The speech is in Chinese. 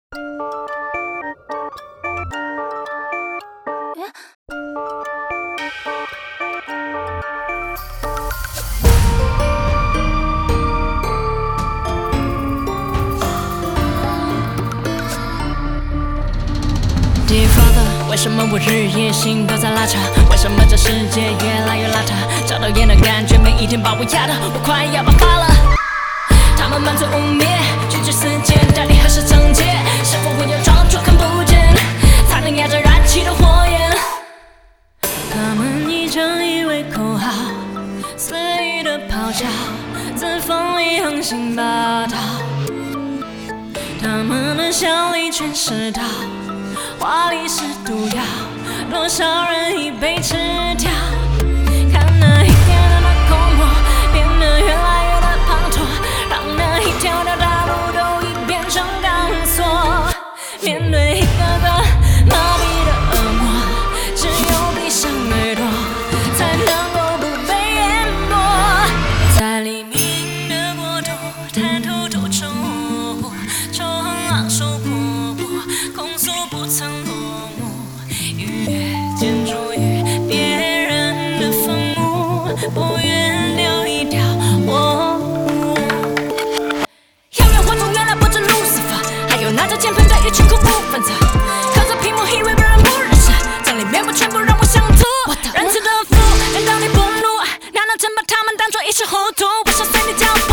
Dear Father， 为什么我日夜心都在拉扯？为什么这世界越来越邋遢？找到烟的感觉，每一天把我压得我快要爆发了。他们满嘴污蔑，拒绝死谏，到底何时惩戒？是否会有装作看不见，才能压着燃起的火焰？他们以正义为口号，肆意的咆哮，自封里横行霸道。他们的笑里全是刀，话里是毒药，多少人已被吃掉。看那一天的那空漠变得越来越的滂沱，让那一条条大路都已变成钢索。面对一个个麻痹的恶魔，只有闭上耳朵，才能够不被淹没。在黎明的国度，抬头都成火火，仇恨昂首阔步，控诉不曾落幕。逾越建筑于别人的坟墓，不愿留一条活路。遥远火中原来不止路斯法，还有拿着剑喷的一群恐怖分子，靠着屏幕以为别人不认识，真理面目全部让我想吐。仁慈的父，难道你不怒？难道真把他们当作一时糊涂？我想随你脚步。